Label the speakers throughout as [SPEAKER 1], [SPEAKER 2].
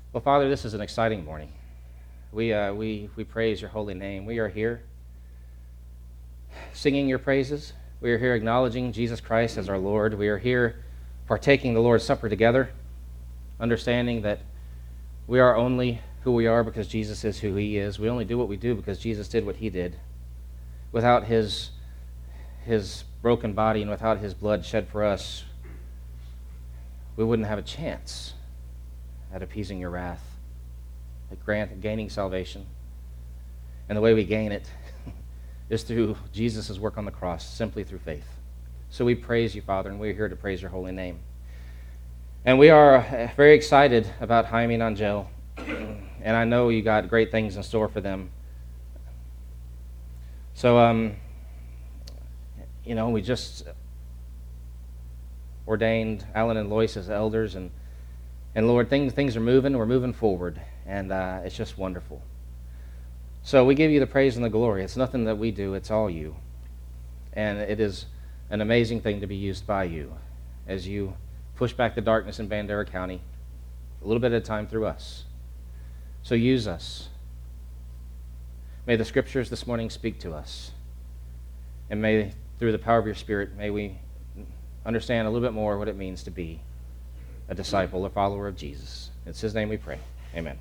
[SPEAKER 1] Well, Father, this is an exciting morning. We praise your holy name. We are here singing your praises. We are here acknowledging Jesus Christ as our Lord. We are here partaking the Lord's Supper together, understanding that we are only who we are because Jesus is who he is. We only do what we do because Jesus did what he did. Without his broken body and without his blood shed for us, we wouldn't have a chance at appeasing your wrath, at gaining salvation. And the way we gain it is through Jesus' work on the cross, simply through faith. So we praise you, Father, and we're here to praise your holy name. And we are very excited about Jaime and Angel, and I know you got great things in store for them. So, we just ordained Alan and Lois as elders, and Lord, things are moving. We're moving forward, and it's just wonderful. So we give you the praise and the glory. It's nothing that we do. It's all you. And it is an amazing thing to be used by you as you push back the darkness in Bandera County a little bit at a time through us. So use us. May the scriptures this morning speak to us. And may, through the power of your Spirit, may we understand a little bit more what it means to be a disciple, a follower of Jesus. It's his name we pray. Amen.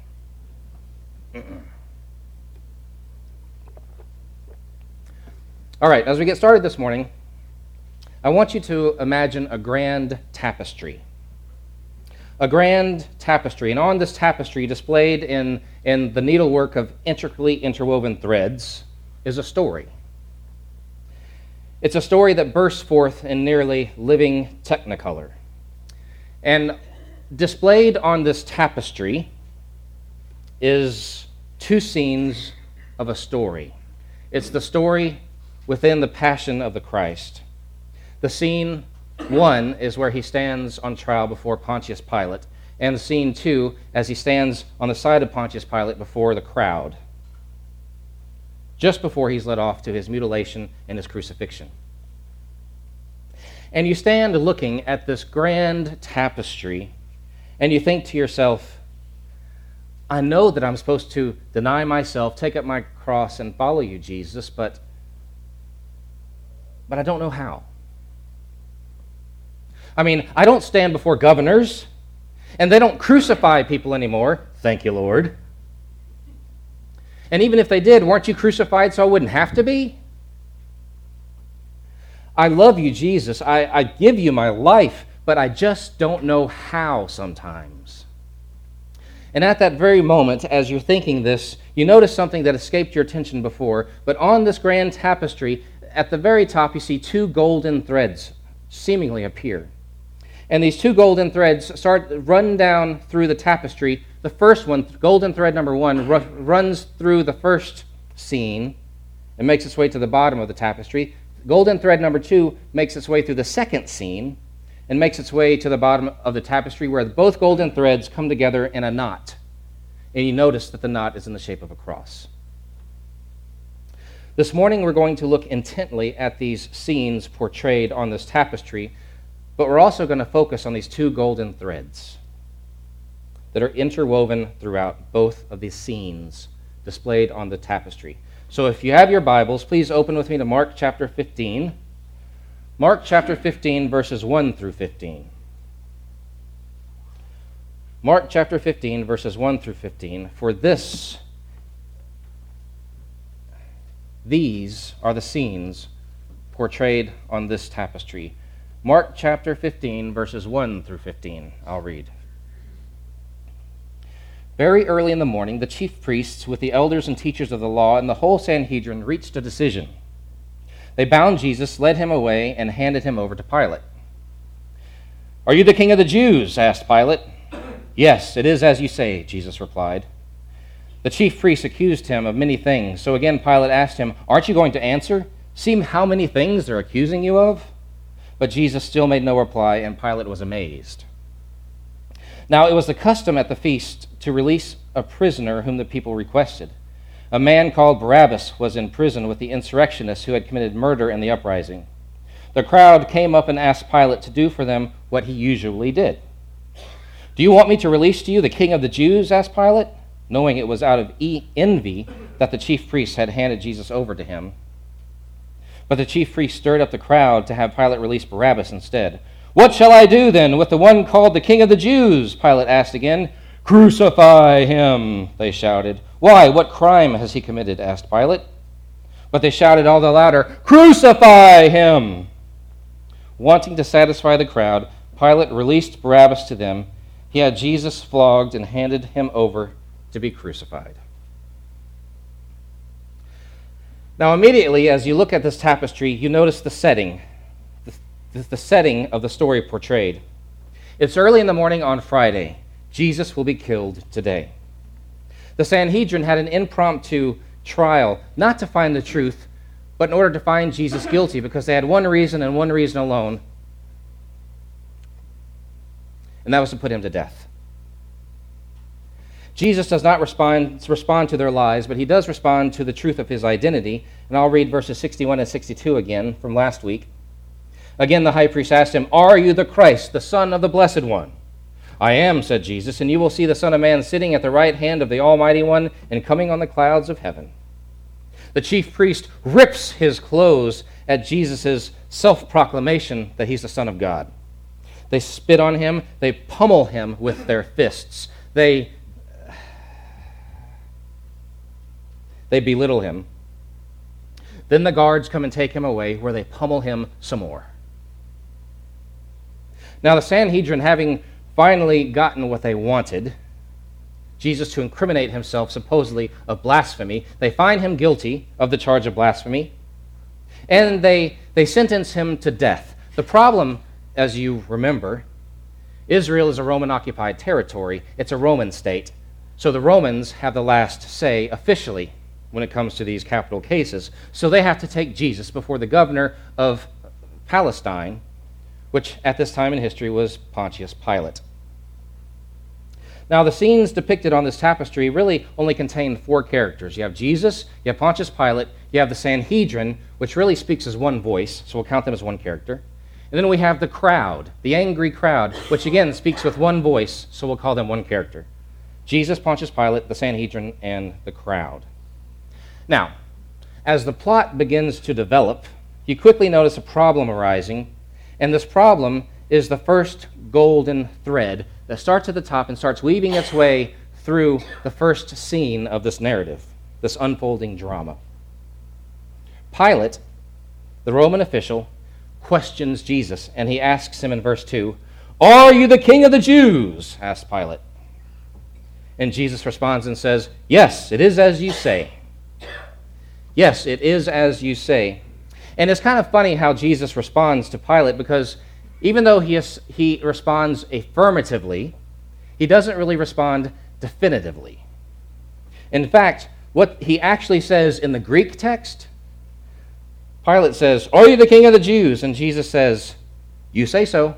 [SPEAKER 1] All right, as we get started this morning, I want you to imagine a grand tapestry. A grand tapestry. And on this tapestry, displayed in the needlework of intricately interwoven threads, is a story. It's a story that bursts forth in nearly living technicolor. And displayed on this tapestry is two scenes of a story. It's the story within the passion of the Christ. The scene one is where he stands on trial before Pontius Pilate, and scene two as he stands on the side of Pontius Pilate before the crowd, just before he's led off to his mutilation and his crucifixion. And you stand looking at this grand tapestry, and you think to yourself, I know that I'm supposed to deny myself, take up my cross, and follow you, Jesus, but I don't know how. I mean, I don't stand before governors, and they don't crucify people anymore. Thank you, Lord. And even if they did, weren't you crucified so I wouldn't have to be? I love you, Jesus. I give you my life, but I just don't know how sometimes. And at that very moment, as you're thinking this, you notice something that escaped your attention before, but on this grand tapestry, at the very top, you see two golden threads seemingly appear. And these two golden threads run down through the tapestry. The first one, golden thread number one, runs through the first scene and makes its way to the bottom of the tapestry. Golden thread number two makes its way through the second scene and makes its way to the bottom of the tapestry where both golden threads come together in a knot. And you notice that the knot is in the shape of a cross. This morning we're going to look intently at these scenes portrayed on this tapestry, but we're also going to focus on these two golden threads that are interwoven throughout both of these scenes displayed on the tapestry. So if you have your Bibles, please open with me to Mark chapter 15. Mark chapter 15, verses 1 through 15. Mark chapter 15, verses 1 through 15. For these are the scenes portrayed on this tapestry. Mark chapter 15, verses 1 through 15. I'll read. Very early in the morning, the chief priests, with the elders and teachers of the law and the whole Sanhedrin, reached a decision. They bound Jesus, led him away, and handed him over to Pilate. "Are you the king of the Jews?" asked Pilate. "Yes, it is as you say," Jesus replied. The chief priests accused him of many things. So again Pilate asked him, "Aren't you going to answer? See how many things they're accusing you of?" But Jesus still made no reply, and Pilate was amazed. Now it was the custom at the feast to release a prisoner whom the people requested. A man called Barabbas was in prison with the insurrectionists who had committed murder in the uprising. The crowd came up and asked Pilate to do for them what he usually did. "Do you want me to release to you the king of the Jews?" asked Pilate, knowing it was out of envy that the chief priests had handed Jesus over to him. But the chief priests stirred up the crowd to have Pilate release Barabbas instead. "What shall I do then with the one called the king of the Jews?" Pilate asked again. "Crucify him," they shouted. "Why, what crime has he committed?" asked Pilate. But they shouted all the louder, "Crucify him!" Wanting to satisfy the crowd, Pilate released Barabbas to them. He had Jesus flogged and handed him over to be crucified. Now, immediately, as you look at this tapestry, you notice the setting, the setting of the story portrayed. It's early in the morning on Friday. Jesus will be killed today. The Sanhedrin had an impromptu trial, not to find the truth, but in order to find Jesus guilty, because they had one reason and one reason alone, and that was to put him to death. Jesus does not respond to their lies, but he does respond to the truth of his identity. And I'll read verses 61 and 62 again from last week. Again, the high priest asked him, "Are you the Christ, the Son of the Blessed One?" "I am," said Jesus, "and you will see the Son of Man sitting at the right hand of the Almighty One and coming on the clouds of heaven." The chief priest rips his clothes at Jesus' self-proclamation that he's the Son of God. They spit on him. They pummel him with their fists. They belittle him. Then the guards come and take him away, where they pummel him some more. Now the Sanhedrin, having finally gotten what they wanted, Jesus to incriminate himself supposedly of blasphemy, they find him guilty of the charge of blasphemy, and they sentence him to death. The problem, as you remember, Israel is a Roman-occupied territory. It's a Roman state. So the Romans have the last say officially when it comes to these capital cases. So they have to take Jesus before the governor of Palestine, which at this time in history was Pontius Pilate. Now, the scenes depicted on this tapestry really only contain four characters. You have Jesus, you have Pontius Pilate, you have the Sanhedrin, which really speaks as one voice, so we'll count them as one character. And then we have the crowd, the angry crowd, which again speaks with one voice, so we'll call them one character. Jesus, Pontius Pilate, the Sanhedrin, and the crowd. Now, as the plot begins to develop, you quickly notice a problem arising, and this problem is the first golden thread that starts at the top and starts weaving its way through the first scene of this narrative, this unfolding drama. Pilate, the Roman official, questions Jesus, and he asks him in verse 2, "Are you the king of the Jews?" asked Pilate. And Jesus responds and says, "Yes, it is as you say." Yes, it is as you say. And it's kind of funny how Jesus responds to Pilate, because even though he responds affirmatively, he doesn't really respond definitively. In fact, what he actually says in the Greek text, Pilate says, "Are you the king of the Jews?" And Jesus says, "You say so."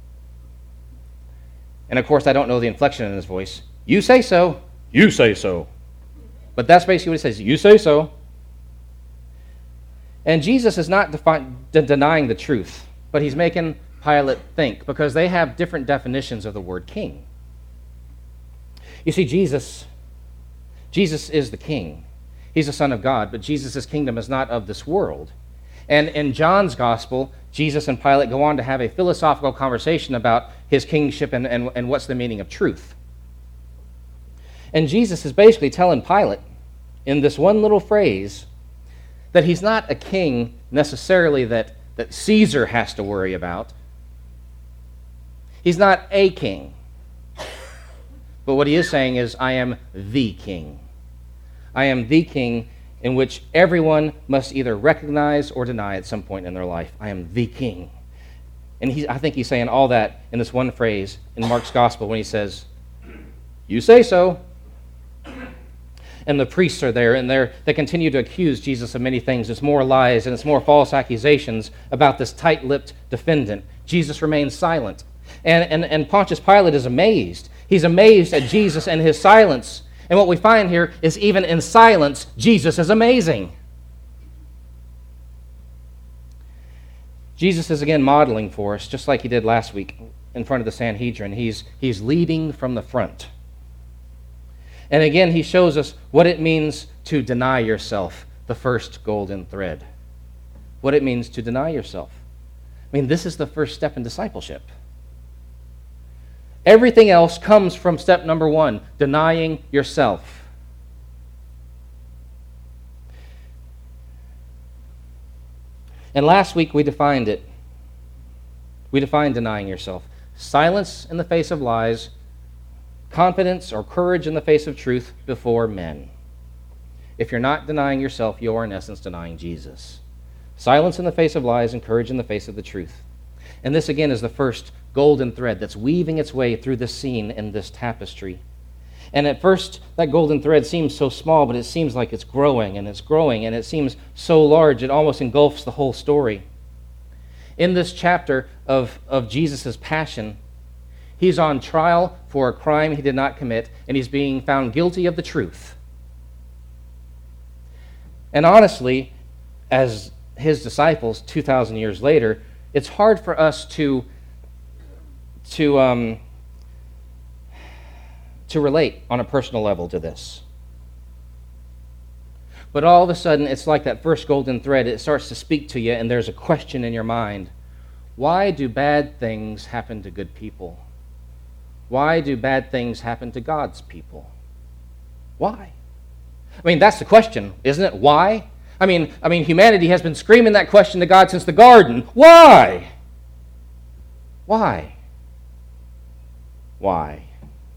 [SPEAKER 1] And of course, I don't know the inflection in his voice. "You say so." "You say so." But that's basically what he says. "You say so." And Jesus is not denying the truth, but he's making Pilate think, because they have different definitions of the word king. You see, Jesus is the king. He's the Son of God, but Jesus' kingdom is not of this world. And in John's gospel, Jesus and Pilate go on to have a philosophical conversation about his kingship and what's the meaning of truth. And Jesus is basically telling Pilate in this one little phrase that he's not a king necessarily that Caesar has to worry about. He's not a king. But what he is saying is, I am the king. I am the king in which everyone must either recognize or deny at some point in their life. I am the king. And I think he's saying all that in this one phrase in Mark's gospel when he says, "You say so." And the priests are there, and they continue to accuse Jesus of many things. It's more lies and it's more false accusations about this tight-lipped defendant. Jesus remains silent. And Pontius Pilate is amazed. He's amazed at Jesus and his silence. And what we find here is even in silence, Jesus is amazing. Jesus is again modeling for us, just like he did last week. in front of the Sanhedrin. He's leading from the front. And again, he shows us what it means to deny yourself, the first golden thread. What it means to deny yourself. I mean, this is the first step in discipleship. Everything else comes from step number 1, denying yourself. And last week we defined it. We defined denying yourself. Silence in the face of lies, confidence or courage in the face of truth before men. If you're not denying yourself, you are in essence denying Jesus. Silence in the face of lies and courage in the face of the truth. And this again is the first golden thread that's weaving its way through this scene in this tapestry. And at first, that golden thread seems so small, but it seems like it's growing, and it seems so large, it almost engulfs the whole story. In this chapter of Jesus' passion, he's on trial for a crime he did not commit, and he's being found guilty of the truth. And honestly, as his disciples 2,000 years later, it's hard for us to relate on a personal level to this. But all of a sudden, it's like that first golden thread. It starts to speak to you, and there's a question in your mind. Why do bad things happen to good people? Why do bad things happen to God's people? Why? I mean, that's the question, isn't it? Why? I mean, humanity has been screaming that question to God since the garden. Why? Why? Why?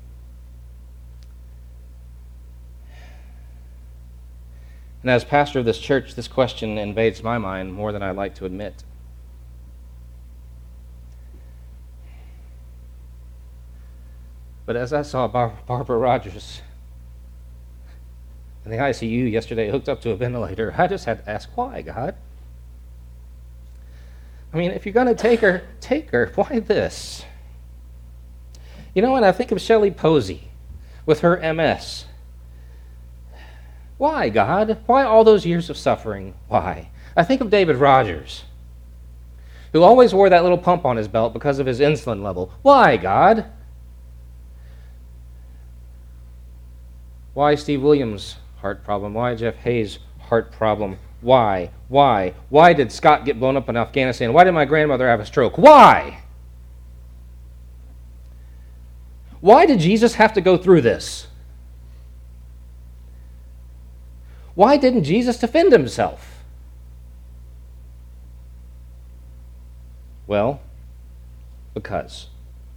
[SPEAKER 1] And as pastor of this church, this question invades my mind more than I'd like to admit. But as I saw Barbara Rogers in the ICU yesterday hooked up to a ventilator, I just had to ask, why, God? I mean, if you're going to take her, take her. Why this? You know, and I think of Shelley Posey with her MS. Why, God? Why all those years of suffering? Why? I think of David Rogers, who always wore that little pump on his belt because of his insulin level. Why, God? Why Steve Williams' heart problem? Why Jeff Hayes' heart problem? Why? Why? Why did Scott get blown up in Afghanistan? Why did my grandmother have a stroke? Why? Why did Jesus have to go through this? Why didn't Jesus defend himself? Well, because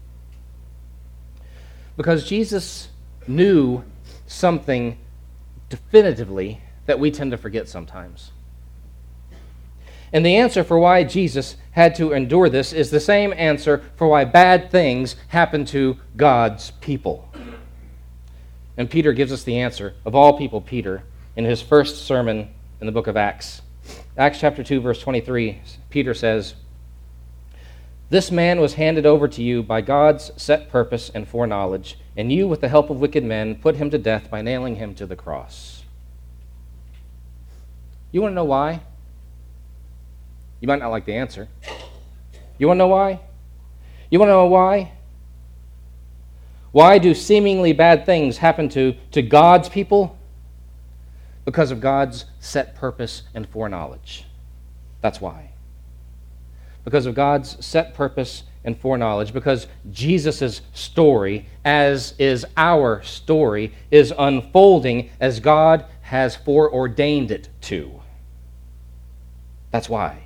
[SPEAKER 1] Jesus knew something definitively that we tend to forget sometimes. And the answer for why Jesus had to endure this is the same answer for why bad things happen to God's people. And Peter gives us the answer, of all people, Peter, in his first sermon in the book of Acts. Acts chapter 2, verse 23, Peter says, "This man was handed over to you by God's set purpose and foreknowledge, and you, with the help of wicked men, put him to death by nailing him to the cross." You want to know why? You might not like the answer. You want to know why? You want to know why? Why do seemingly bad things happen to God's people? Because of God's set purpose and foreknowledge. That's why. Because of God's set purpose and foreknowledge. Because Jesus' story, as is our story, is unfolding as God has foreordained it to. That's why.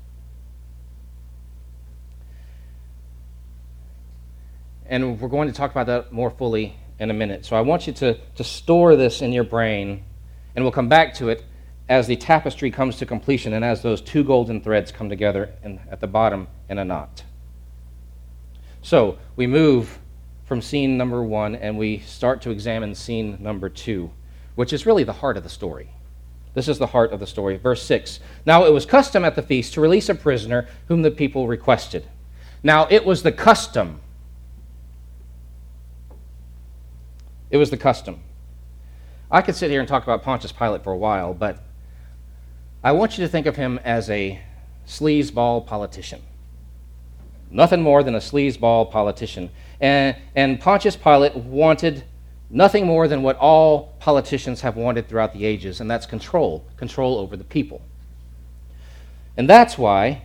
[SPEAKER 1] And we're going to talk about that more fully in a minute. So I want you to store this in your brain, and we'll come back to it as the tapestry comes to completion and as those two golden threads come together at the bottom in a knot. So we move from scene number 1 and we start to examine scene number 2, which is really the heart of the story. This is the heart of the story. Verse 6, "Now it was custom at the feast to release a prisoner whom the people requested." Now it was the custom. It was the custom. I could sit here and talk about Pontius Pilate for a while, but I want you to think of him as a sleazeball politician. Nothing more than a sleazeball politician. And Pontius Pilate wanted nothing more than what all politicians have wanted throughout the ages, and that's control over the people. And that's why,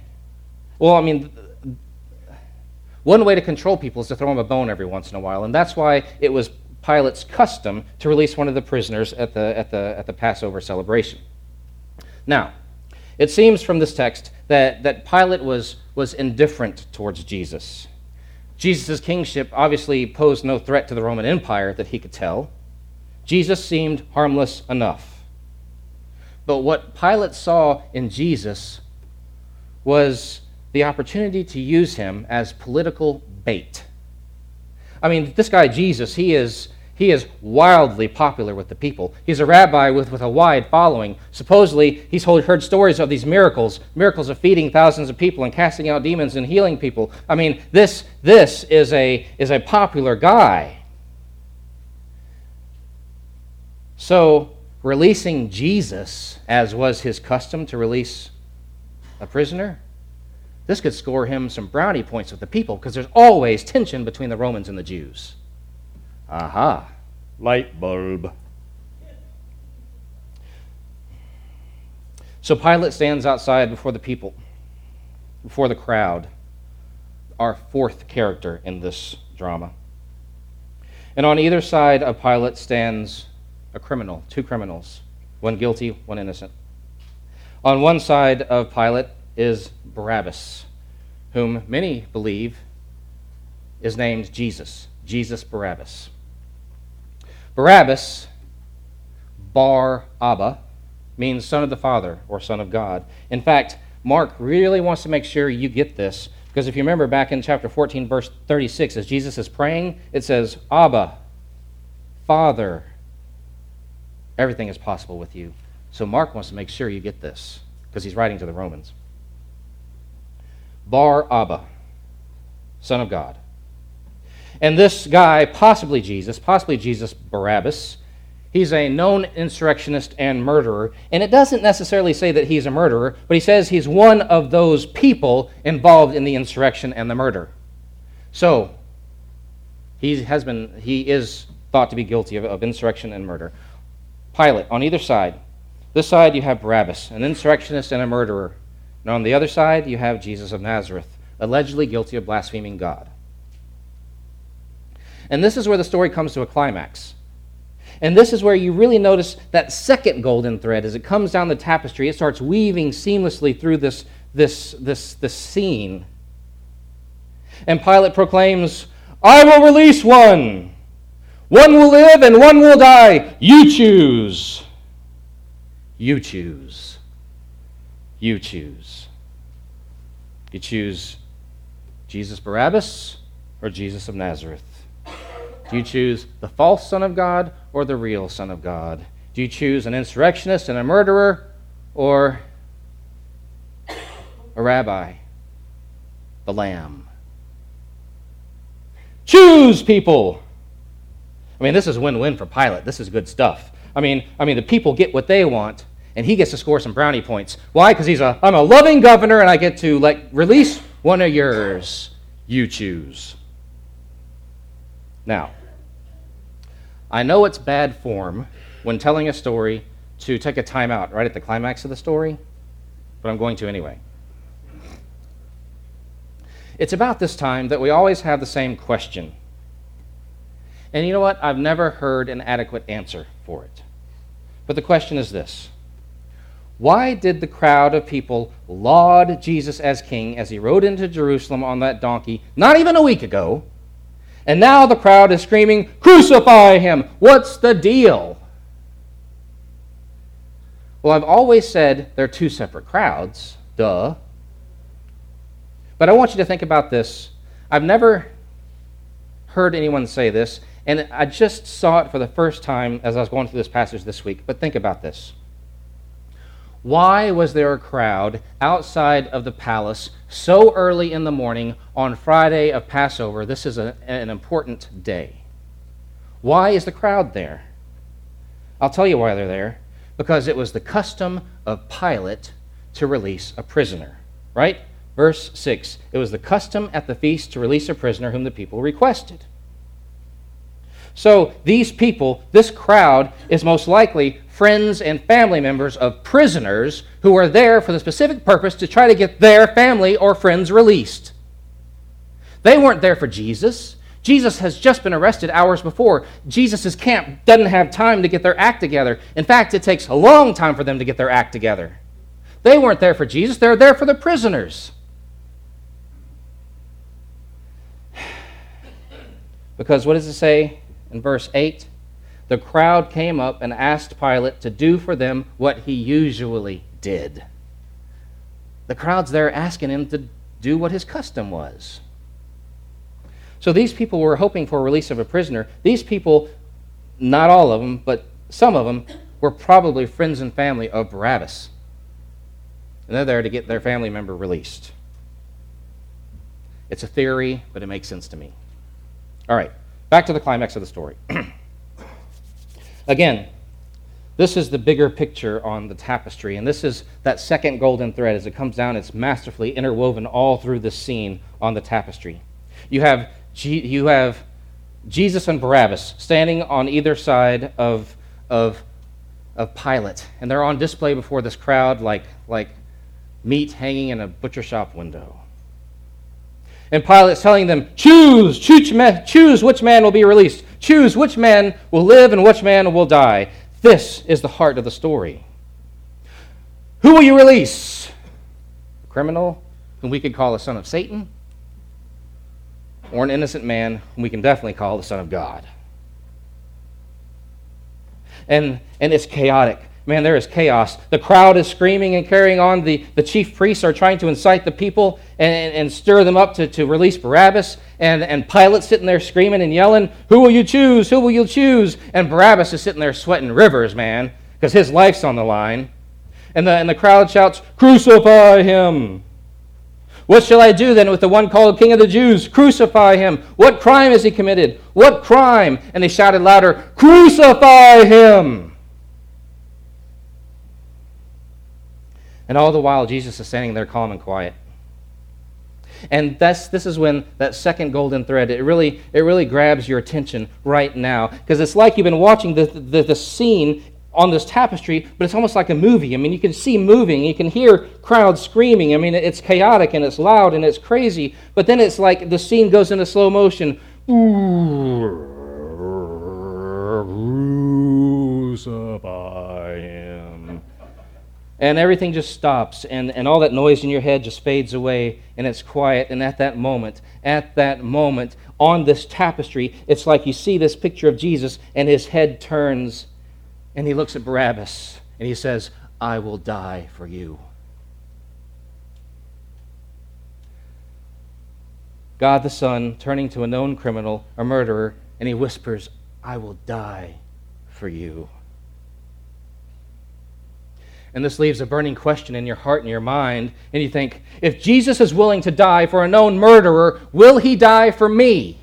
[SPEAKER 1] one way to control people is to throw them a bone every once in a while, and that's why it was Pilate's custom to release one of the prisoners at the Passover celebration. Now, it seems from this text that Pilate was indifferent towards Jesus. Jesus' kingship obviously posed no threat to the Roman Empire that he could tell. Jesus seemed harmless enough. But what Pilate saw in Jesus was the opportunity to use him as political bait. I mean, this guy Jesus, he is wildly popular with the people. He's a rabbi with a wide following. Supposedly, he's heard stories of these miracles of feeding thousands of people and casting out demons and healing people. I mean, this is a popular guy. So, releasing Jesus, as was his custom to release a prisoner, this could score him some brownie points with the people, because there's always tension between the Romans and the Jews. Aha. Light bulb. So Pilate stands outside before the people, before the crowd, our fourth character in this drama. And on either side of Pilate stands a criminal, two criminals, one guilty, one innocent. On one side of Pilate is Barabbas, whom many believe is named Jesus Barabbas. Barabbas, Bar Abba, means son of the Father or son of God. In fact, Mark really wants to make sure you get this, because if you remember back in chapter 14, verse 36, as Jesus is praying, it says, Abba, Father, everything is possible with you. So Mark wants to make sure you get this, because he's writing to the Romans. Bar Abba, son of God. And this guy, possibly Jesus Barabbas, he's a known insurrectionist and murderer. And it doesn't necessarily say that he's a murderer, but he says he's one of those people involved in the insurrection and the murder. So, he is thought to be guilty of insurrection and murder. Pilate, on either side. This side you have Barabbas, an insurrectionist and a murderer. And on the other side you have Jesus of Nazareth, allegedly guilty of blaspheming God. And this is where the story comes to a climax. And this is where you really notice that second golden thread. As it comes down the tapestry, it starts weaving seamlessly through this scene. And Pilate proclaims, I will release one. One will live and one will die. You choose. You choose. You choose. You choose Jesus Barabbas or Jesus of Nazareth. Do you choose the false Son of God or the real Son of God? Do you choose an insurrectionist and a murderer or a rabbi, the Lamb? Choose, people! I mean, this is win-win for Pilate. This is good stuff. I mean, the people get what they want, and he gets to score some brownie points. Why? Because I'm a loving governor, and I get to release one of yours. You choose. Now, I know it's bad form when telling a story to take a time out right at the climax of the story, but I'm going to anyway. It's about this time that we always have the same question. And you know what? I've never heard an adequate answer for it. But the question is this. Why did the crowd of people laud Jesus as king as he rode into Jerusalem on that donkey not even a week ago? And now the crowd is screaming, crucify him! What's the deal? Well, I've always said they're two separate crowds. Duh. But I want you to think about this. I've never heard anyone say this, and I just saw it for the first time as I was going through this passage this week. But think about this. Why was there a crowd outside of the palace so early in the morning on Friday of Passover? This is an important day. Why is the crowd there? I'll tell you why they're there. Because it was the custom of Pilate to release a prisoner, right? Verse 6, it was the custom at the feast to release a prisoner whom the people requested. So these people, this crowd, is most likely friends and family members of prisoners who are there for the specific purpose to try to get their family or friends released. They weren't there for Jesus. Jesus has just been arrested hours before. Jesus' camp doesn't have time to get their act together. In fact, it takes a long time for them to get their act together. They weren't there for Jesus. They're there for the prisoners. Because what does it say in verse 8? The crowd came up and asked Pilate to do for them what he usually did. The crowd's there asking him to do what his custom was. So these people were hoping for a release of a prisoner. These people, not all of them, but some of them, were probably friends and family of Barabbas. And they're there to get their family member released. It's a theory, but it makes sense to me. All right, back to the climax of the story. Again, this is the bigger picture on the tapestry, and this is that second golden thread. As it comes down, it's masterfully interwoven all through this scene on the tapestry. You have Jesus and Barabbas standing on either side of Pilate, and they're on display before this crowd like meat hanging in a butcher shop window. And Pilate's telling them, choose which man will be released. Choose which man will live and which man will die. This is the heart of the story. Who will you release? A criminal whom we could call a son of Satan, or an innocent man whom we can definitely call the Son of God. And it's chaotic. Man, there is chaos. The crowd is screaming and carrying on. The chief priests are trying to incite the people and stir them up to release Barabbas. And Pilate's sitting there screaming and yelling, who will you choose? Who will you choose? And Barabbas is sitting there sweating rivers, man, because his life's on the line. And the crowd shouts, crucify him. What shall I do then with the one called King of the Jews? Crucify him. What crime has he committed? What crime? And they shouted louder, crucify him. And all the while, Jesus is standing there calm and quiet. And this is when that second golden thread, it really grabs your attention right now. Because it's like you've been watching the scene on this tapestry, but it's almost like a movie. I mean, you can see moving, you can hear crowds screaming. I mean, it's chaotic and it's loud and it's crazy. But then it's like the scene goes into slow motion. Crucify him. And everything just stops, and all that noise in your head just fades away, and it's quiet. And at that moment, on this tapestry, it's like you see this picture of Jesus, and his head turns, and he looks at Barabbas, and he says, I will die for you. God the Son turning to a known criminal, a murderer, and he whispers, I will die for you. And this leaves a burning question in your heart and your mind. And you think, if Jesus is willing to die for a known murderer, will he die for me?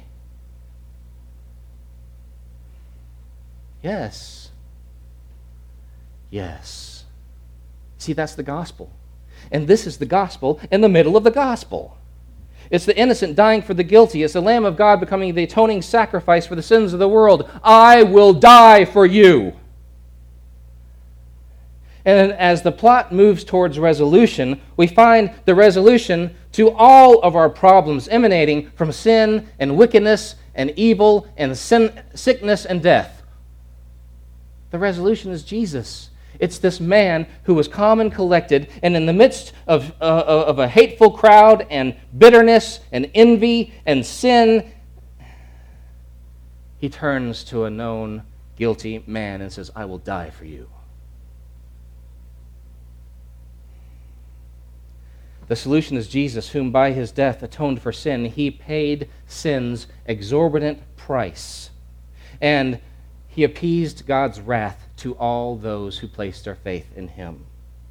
[SPEAKER 1] Yes. Yes. See, that's the gospel. And this is the gospel in the middle of the gospel. It's the innocent dying for the guilty. It's the Lamb of God becoming the atoning sacrifice for the sins of the world. I will die for you. And as the plot moves towards resolution, we find the resolution to all of our problems emanating from sin and wickedness and evil and sickness and death. The resolution is Jesus. It's this man who was calm and collected, and in the midst of a hateful crowd and bitterness and envy and sin, he turns to a known guilty man and says, I will die for you. The solution is Jesus, whom by his death atoned for sin. He paid sin's exorbitant price. And he appeased God's wrath to all those who placed their faith in him.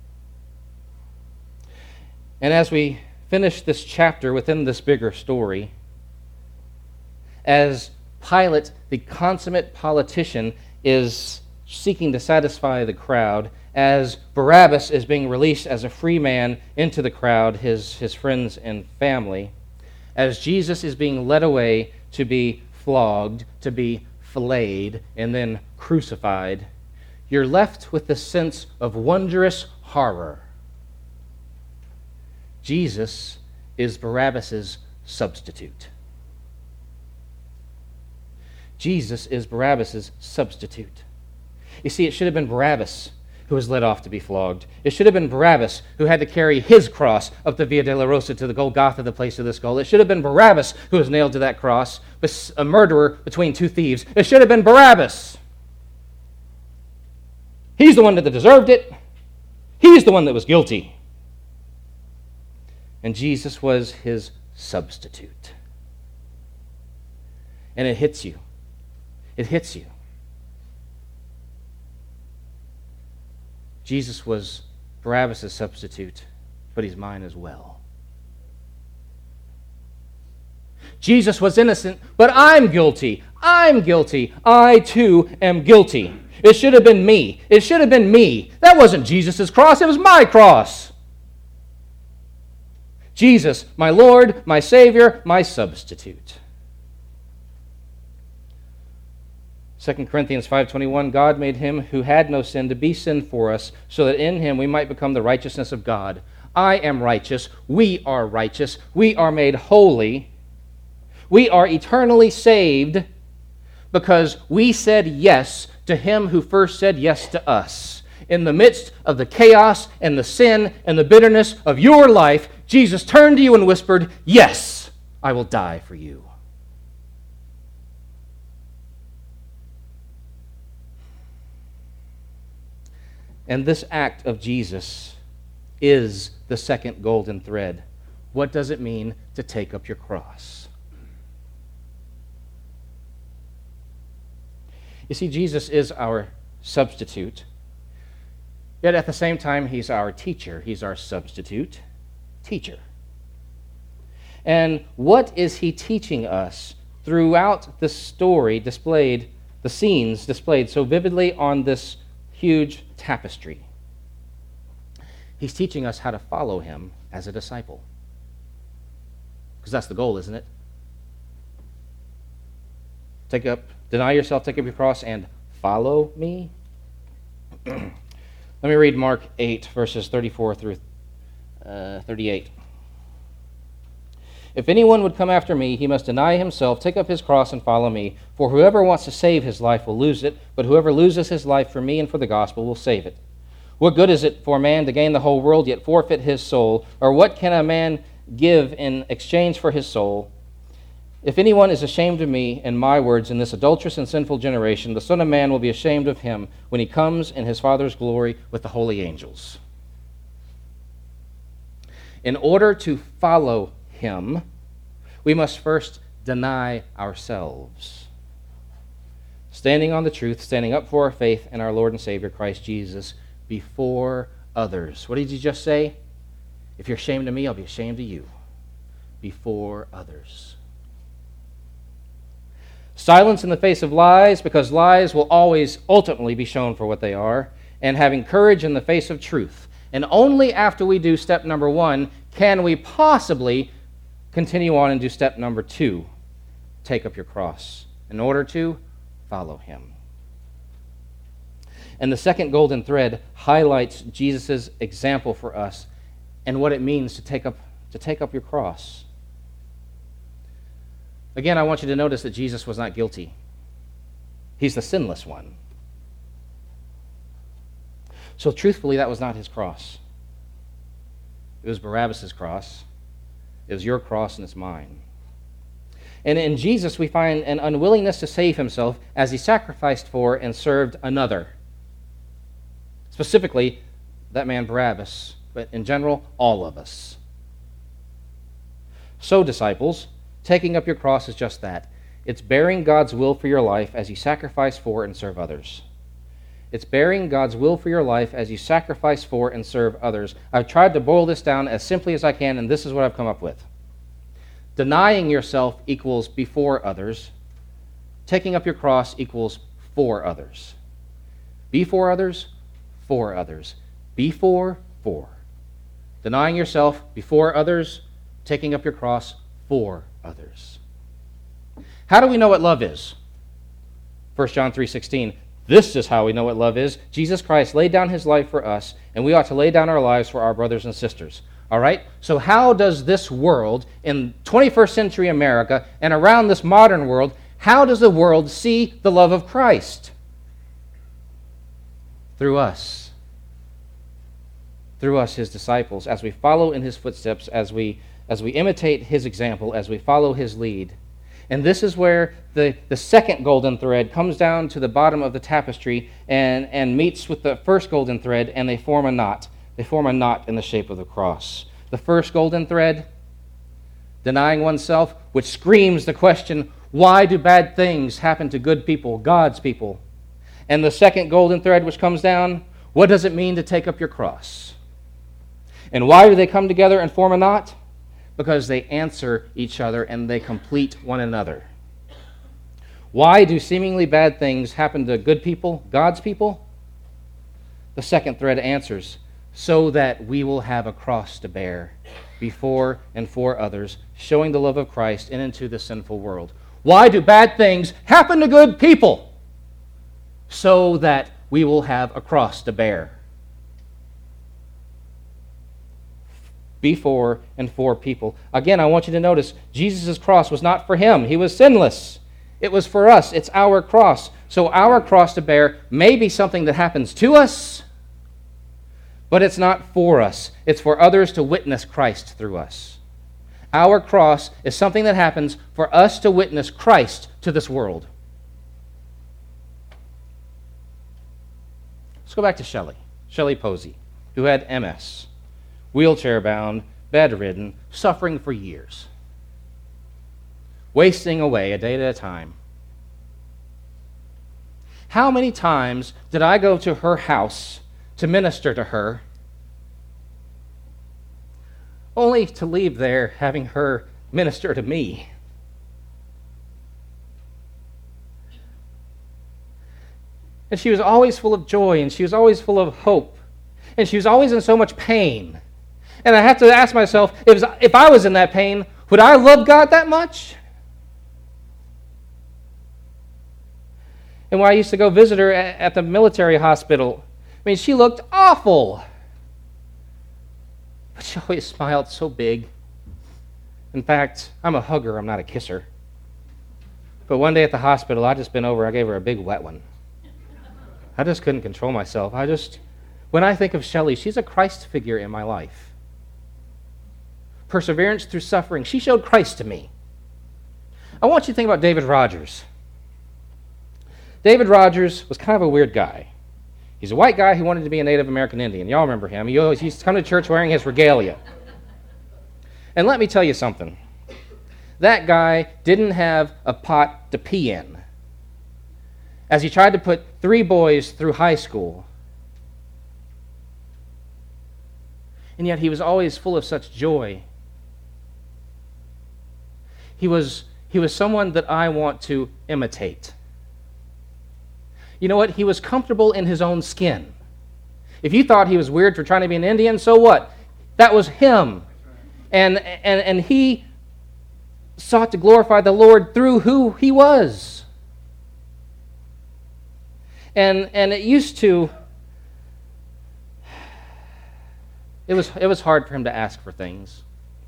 [SPEAKER 1] And as we finish this chapter within this bigger story, as Pilate, the consummate politician, is seeking to satisfy the crowd, as Barabbas is being released as a free man into the crowd, his friends and family, as Jesus is being led away to be flogged, to be filleted, and then crucified, you're left with the sense of wondrous horror. Jesus is Barabbas's substitute. Jesus is Barabbas's substitute. You see, it should have been Barabbas who was led off to be flogged. It should have been Barabbas who had to carry his cross up the Via Dolorosa to the Golgotha, the place of the skull. It should have been Barabbas who was nailed to that cross, a murderer between two thieves. It should have been Barabbas. He's the one that deserved it. He's the one that was guilty. And Jesus was his substitute. And it hits you. It hits you. Jesus was Barabbas' substitute, but he's mine as well. Jesus was innocent, but I'm guilty. I'm guilty. I too am guilty. It should have been me. It should have been me. That wasn't Jesus' cross. It was my cross. Jesus, my Lord, my Savior, my substitute. 2 Corinthians 5:21, God made him who had no sin to be sin for us, so that in him we might become the righteousness of God. I am righteous. We are righteous. We are made holy. We are eternally saved because we said yes to him who first said yes to us. In the midst of the chaos and the sin and the bitterness of your life, Jesus turned to you and whispered, "Yes, I will die for you." And this act of Jesus is the second golden thread. What does it mean to take up your cross? You see, Jesus is our substitute, yet at the same time, he's our teacher. He's our substitute teacher. And what is he teaching us throughout the story displayed, the scenes displayed so vividly on this huge tapestry? He's teaching us how to follow him as a disciple. Because that's the goal, isn't it? Deny yourself, take up your cross, and follow me. Let me read Mark 8, verses 34 through 38. If anyone would come after me, he must deny himself, take up his cross, and follow me. For whoever wants to save his life will lose it, but whoever loses his life for me and for the gospel will save it. What good is it for a man to gain the whole world, yet forfeit his soul? Or what can a man give in exchange for his soul? If anyone is ashamed of me and my words in this adulterous and sinful generation, the Son of Man will be ashamed of him when he comes in his Father's glory with the holy angels. In order to follow him, we must first deny ourselves. Standing on the truth, standing up for our faith in our Lord and Savior, Christ Jesus, before others. What did you just say? If you're ashamed of me, I'll be ashamed of you. Before others. Silence in the face of lies, because lies will always ultimately be shown for what they are, and having courage in the face of truth. And only after we do step number 1 can we possibly continue on and do step number 2, take up your cross, in order to follow him. And the second golden thread highlights Jesus' example for us and what it means to take up your cross. Again, I want you to notice that Jesus was not guilty. He's the sinless one. So truthfully, that was not his cross. It was Barabbas' cross. It was your cross and it's mine. And in Jesus, we find an unwillingness to save himself as he sacrificed for and served another. Specifically, that man Barabbas, but in general, all of us. So, disciples, taking up your cross is just that. It's bearing God's will for your life as you sacrifice for and serve others. It's bearing God's will for your life as you sacrifice for and serve others. I've tried to boil this down as simply as I can, and this is what I've come up with. Denying yourself equals before others. Taking up your cross equals for others. Be for others, for others. Be for. Denying yourself before others, taking up your cross for others. How do we know what love is? 1 John 3:16. This is how we know what love is. Jesus Christ laid down his life for us, and we ought to lay down our lives for our brothers and sisters. All right? So how does this world, in 21st century America, and around this modern world, how does the world see the love of Christ? Through us. Through us, his disciples, as we follow in his footsteps, as we imitate his example, as we follow his lead. And this is where the second golden thread comes down to the bottom of the tapestry and meets with the first golden thread, and they form a knot. They form a knot in the shape of the cross. The first golden thread, denying oneself, which screams the question, why do bad things happen to good people, God's people? And the second golden thread which comes down, what does it mean to take up your cross? And why do they come together and form a knot? Because they answer each other and they complete one another. Why do seemingly bad things happen to good people, God's people? The second thread answers, so that we will have a cross to bear before and for others, showing the love of Christ in into the sinful world. Why do bad things happen to good people? So that we will have a cross to bear. Before and for people. Again, I want you to notice, Jesus' cross was not for him. He was sinless. It was for us. It's our cross. So our cross to bear may be something that happens to us, but it's not for us. It's for others to witness Christ through us. Our cross is something that happens for us to witness Christ to this world. Let's go back to Shelley Posey, who had MS. Wheelchair-bound, bedridden, suffering for years, wasting away a day at a time. How many times did I go to her house to minister to her, only to leave there having her minister to me? And she was always full of joy, and she was always full of hope, and she was always in so much pain. And I have to ask myself, if I was in that pain, would I love God that much? And when I used to go visit her at the military hospital, I mean, she looked awful. But she always smiled so big. In fact, I'm a hugger, I'm not a kisser. But one day at the hospital, I just bent over, I gave her a big wet one. I just couldn't control myself. When I think of Shelley, she's a Christ figure in my life. Perseverance through suffering. She showed Christ to me. I want you to think about David Rogers. David Rogers was kind of a weird guy. He's a white guy who wanted to be a Native American Indian. Y'all remember him. He always used to come to church wearing his regalia. And let me tell you something. That guy didn't have a pot to pee in. As he tried to put 3 boys through high school. And yet he was always full of such joy. He was someone that I want to imitate. You know what? He was comfortable in his own skin. If you thought he was weird for trying to be an Indian, so what? That was him. And he sought to glorify the Lord through who he was. And it used to... It was hard for him to ask for things.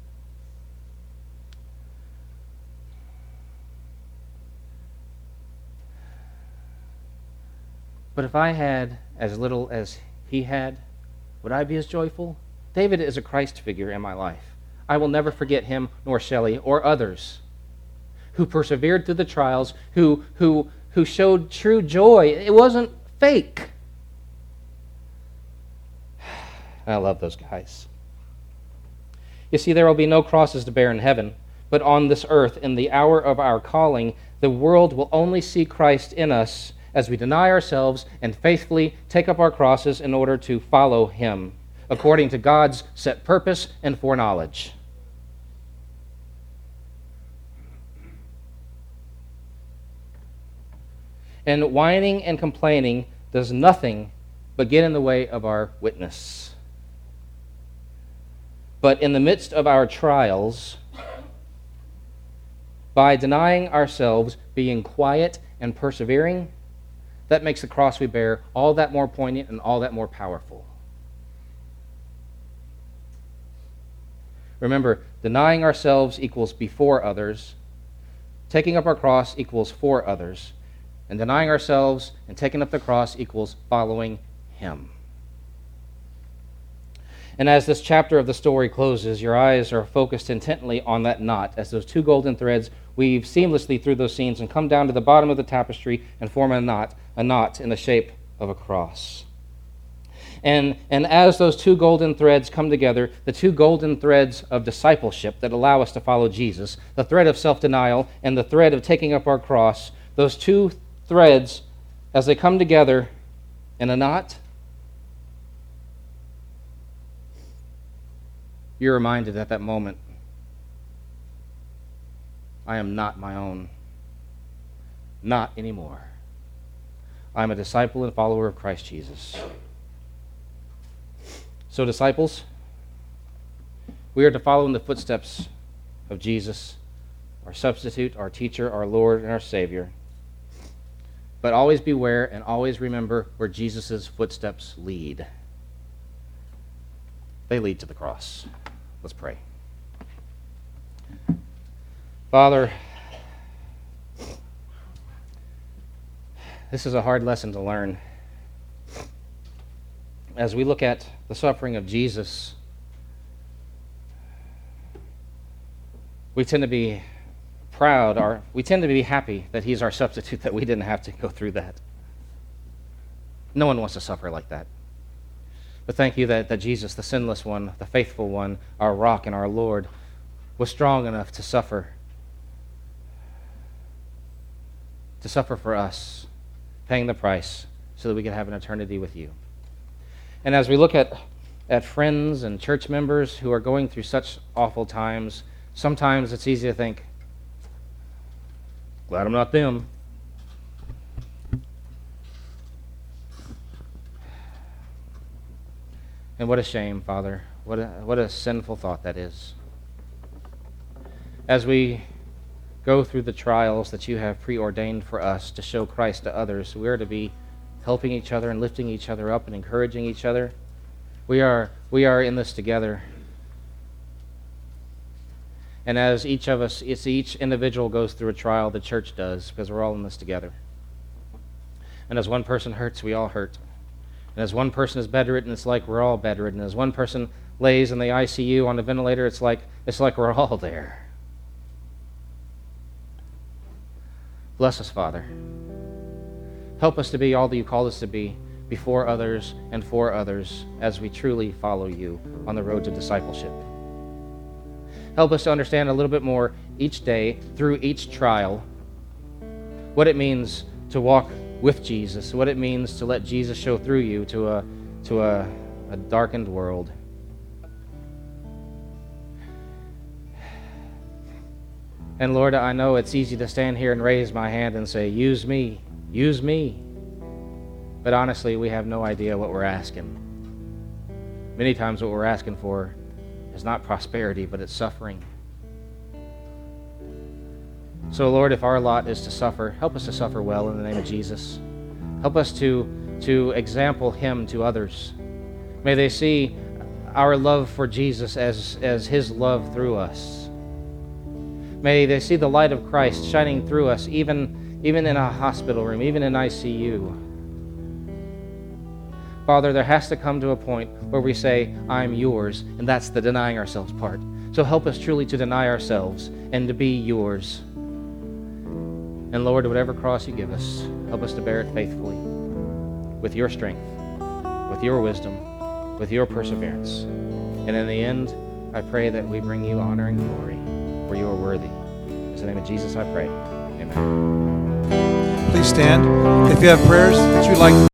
[SPEAKER 1] But if I had as little as he had, would I be as joyful? David is a Christ figure in my life. I will never forget him, nor Shelley, or others who persevered through the trials, who showed true joy. It wasn't fake. I love those guys. You see, there will be no crosses to bear in heaven, but on this earth, in the hour of our calling, the world will only see Christ in us as we deny ourselves and faithfully take up our crosses in order to follow him, according to God's set purpose and foreknowledge. And whining and complaining does nothing but get in the way of our witness. But in the midst of our trials, by denying ourselves, being quiet and persevering, that makes the cross we bear all that more poignant and all that more powerful. Remember, denying ourselves equals before others, taking up our cross equals for others, and denying ourselves and taking up the cross equals following Him. And as this chapter of the story closes, your eyes are focused intently on that knot, as those two golden threads weave seamlessly through those scenes and come down to the bottom of the tapestry and form a knot in the shape of a cross. And as those two golden threads come together, the two golden threads of discipleship that allow us to follow Jesus, the thread of self-denial and the thread of taking up our cross, those two threads, as they come together in a knot, you're reminded at that moment, I am not my own. Not anymore. I'm a disciple and follower of Christ Jesus. So, disciples, we are to follow in the footsteps of Jesus, our substitute, our teacher, our Lord, and our Savior. But always beware and always remember where Jesus' footsteps lead. They lead to the cross. Let's pray. Father, this is a hard lesson to learn. As we look at the suffering of Jesus, we tend to be proud, or we tend to be happy that He's our substitute, that we didn't have to go through that. No one wants to suffer like that. But thank you that Jesus, the sinless one, the faithful one, our rock and our Lord, was strong enough to suffer for us, paying the price so that we can have an eternity with you. And as we look at friends and church members who are going through such awful times, sometimes it's easy to think, glad I'm not them. And what a shame, Father. What a sinful thought that is. As we go through the trials that you have preordained for us to show Christ to others, we are to be helping each other and lifting each other up and encouraging each other. We are in this together. And as each of us, each individual goes through a trial, the church does, because we're all in this together. And as one person hurts, we all hurt. And as one person is bedridden, it's like we're all bedridden. As one person lays in the ICU on the ventilator, it's like we're all there. Bless us, Father. Help us to be all that you called us to be before others and for others as we truly follow you on the road to discipleship. Help us to understand a little bit more each day through each trial what it means to walk with Jesus, what it means to let Jesus show through you to a darkened world. And Lord, I know it's easy to stand here and raise my hand and say, use me, use me. But honestly, we have no idea what we're asking. Many times what we're asking for is not prosperity, but it's suffering. So Lord, if our lot is to suffer, help us to suffer well in the name of Jesus. Help us to example Him to others. May they see our love for Jesus as His love through us. May they see the light of Christ shining through us, even in a hospital room, even in ICU. Father, there has to come to a point where we say, I'm yours, and that's the denying ourselves part. So help us truly to deny ourselves and to be yours. And Lord, whatever cross you give us, help us to bear it faithfully, with your strength, with your wisdom, with your perseverance. And in the end, I pray that we bring you honor and glory, for you are worthy. In the name of Jesus I pray. Amen.
[SPEAKER 2] Please stand. If you have prayers that you'd like